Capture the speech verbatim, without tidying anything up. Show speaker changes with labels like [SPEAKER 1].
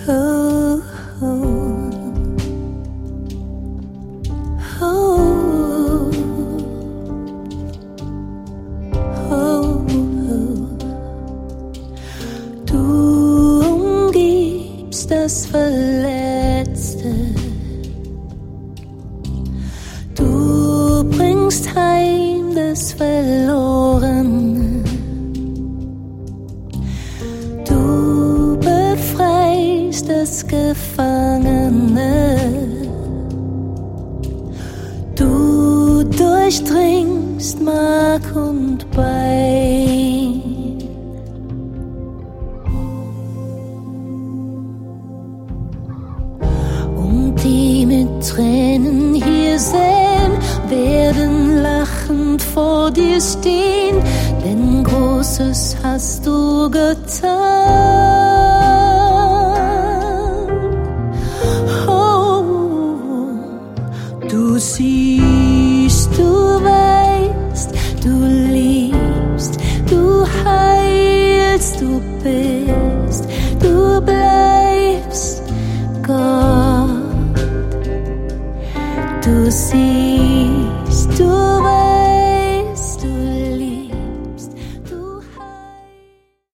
[SPEAKER 1] Oh, oh, oh, oh, oh. Du umgibst das Verletzte, du bringst heim das Verlorene, du befreist das Gefangene, du durchdringst Mark und Bein. Und die mit Tränen hier sehen, werden lachend vor dir stehen, denn Großes hast du getan. Oh, du siehst, du weißt, du liebst, du heilst, du bist, du bleibst Gott. Du siehst, du weißt,